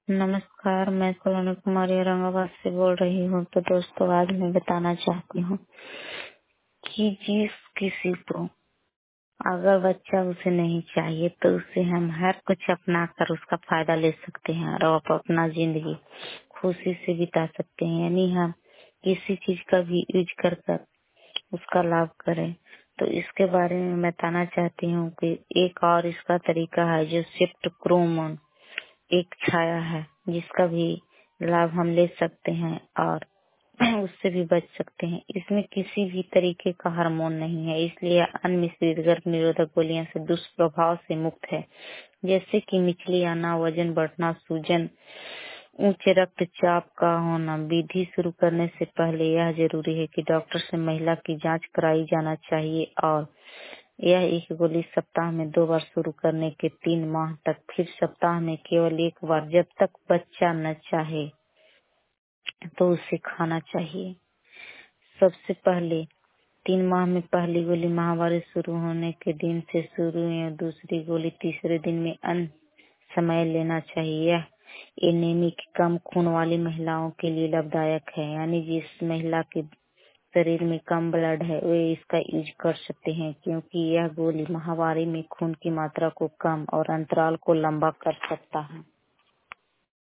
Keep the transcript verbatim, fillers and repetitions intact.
नमस्कार, मैं सलोनी कुमारी औरंगाबाद से बोल रही हूँ। तो दोस्तों, आज मैं बताना चाहती हूँ कि जिस किसी को अगर बच्चा उसे नहीं चाहिए तो उसे हम हर कुछ अपना कर उसका फायदा ले सकते हैं और आप अपना जिंदगी खुशी से बिता सकते हैं। यानी हम किसी चीज का भी यूज कर कर उसका लाभ करें। तो इसके बारे में बताना चाहती हूँ कि एक और इसका तरीका है जो शिफ्ट क्रोमोन एक छाया है, जिसका भी लाभ हम ले सकते हैं और उससे भी बच सकते हैं। इसमें किसी भी तरीके का हार्मोन नहीं है, इसलिए अनमिश्रित गर्भ निरोधक गोलियां से दुष्प्रभाव से मुक्त है, जैसे कि मिचली आना, वजन बढ़ना, सूजन, उच्च रक्तचाप का होना। विधि शुरू करने से पहले यह जरूरी है कि डॉक्टर से महिला की जांच कराई जाना चाहिए और यह एक गोली सप्ताह में दो बार शुरू करने के तीन माह तक, फिर सप्ताह में केवल एक बार। जब तक बच्चा न चाहे तो उसे खाना चाहिए। सबसे पहले तीन माह में पहली गोली माहवारी शुरू होने के दिन से शुरू या दूसरी गोली तीसरे दिन में अन्य समय लेना चाहिए। यह एनीमिक कम खून वाली महिलाओं के लिए लाभदायक है, यानी जिस महिला के शरीर में कम ब्लड है वे इसका यूज कर सकते हैं, क्योंकि यह गोली माहवारी में खून की मात्रा को कम और अंतराल को लंबा कर सकता है।